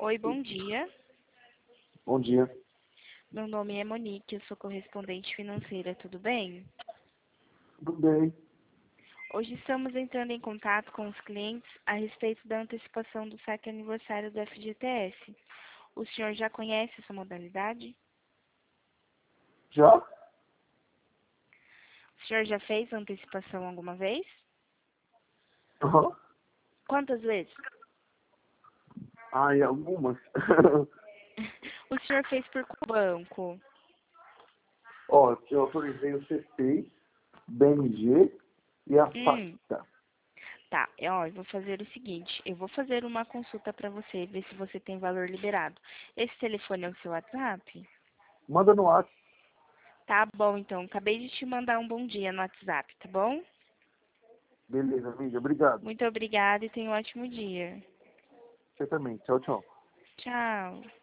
Oi, bom dia. Bom dia. Meu nome é Monique, eu sou correspondente financeira, tudo bem? Tudo bem? Hoje estamos entrando em contato com os clientes a respeito da antecipação do saque aniversário do FGTS. O senhor já conhece essa modalidade? Já? O senhor já fez a antecipação alguma vez? Aham. Quantas vezes? Ah, e algumas? O senhor fez por qual banco? Ó, eu autorizei o C6, BMG e a Hum, FACTA. tá. Eu vou fazer o seguinte, eu vou fazer uma consulta para você, ver se você tem valor liberado. Esse telefone é o seu WhatsApp? Manda no WhatsApp. Tá bom, então. Acabei de te mandar um bom dia no WhatsApp, tá bom? Beleza, amiga. Obrigado. Muito obrigada e tenha um ótimo dia. Você também. Tchau, tchau. Tchau.